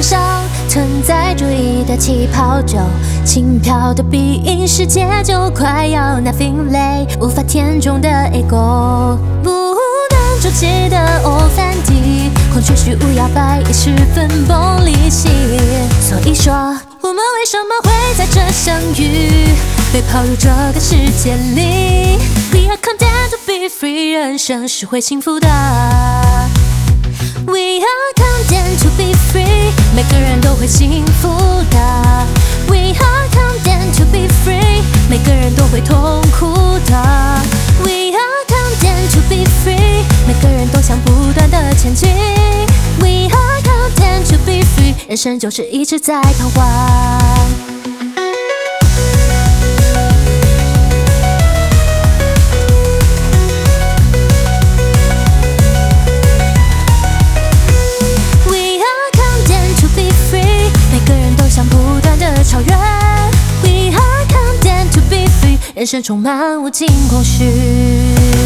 上存在主义的气泡酒，轻飘的鼻音，世界就快要 nothing 累，无法填充的 ego， 不能筑起的欧梵蒂，孔雀虚无摇摆也十分崩离析。所以说，我们为什么会在这相遇，被抛入这个世界里 ？We are content to be free， 人生是会幸福的。We are content to be free， 每个人都会幸福的。We are content to be free， 每个人都会痛苦的。We are content to be free， 每个人都想不断的前进。We are content to be free， 人生就是一直在彷徨。超越 We are content to be free， 人生充满无尽空虚。